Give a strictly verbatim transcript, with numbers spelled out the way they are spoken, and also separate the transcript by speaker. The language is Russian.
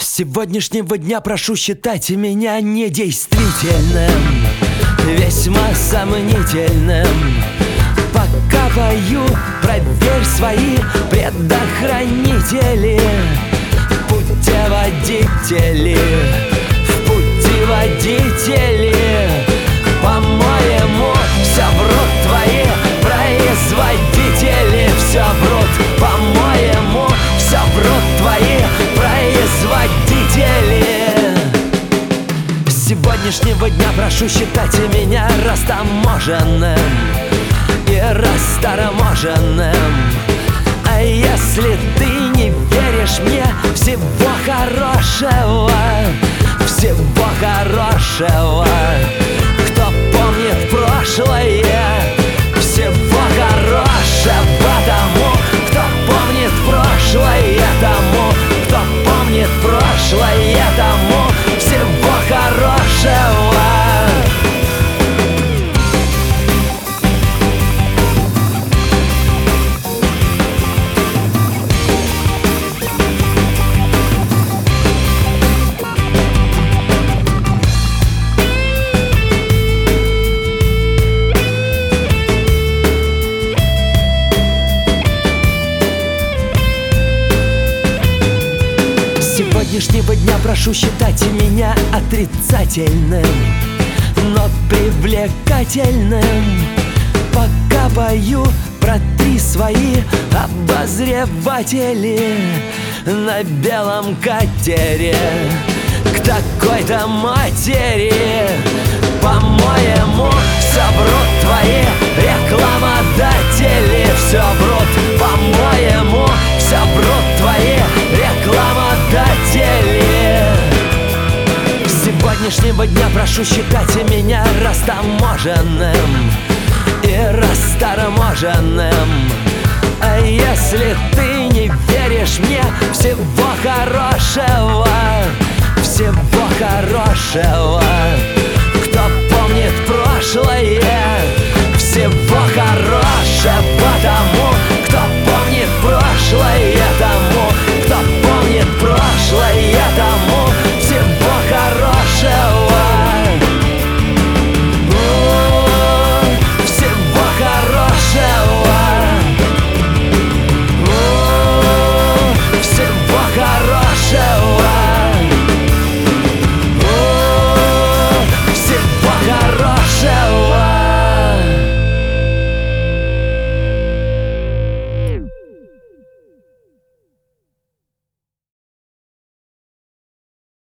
Speaker 1: сегодняшнего дня прошу считать меня недействительным, весьма сомнительным. Пока пою, проверь свои предохранители. Путеводители, в путеводители. По-моему, все врут твои производители. Все врут, по-моему, все врут твои производители. С сегодняшнего дня прошу считать меня растаможенным и растаможенным. А если ты не веришь мне, всего хорошего, всего хорошего. Кто помнит прошлое, всего хорошего тому, кто помнит прошлое, тому, кто помнит прошлое, тому, всего хорошего. С сегодняшнего дня прошу считать меня отрицательным, но привлекательным. Пока пою, протри свои обозреватели на белом катере к такой-то матери. По-моему, все врут твои рекламодатели. Все врут, по-моему, все врут твои рекламодатели. С сегодняшнего дня прошу считать меня растаможенным и растаможенным. А если ты не веришь мне, всего хорошего, всего хорошего.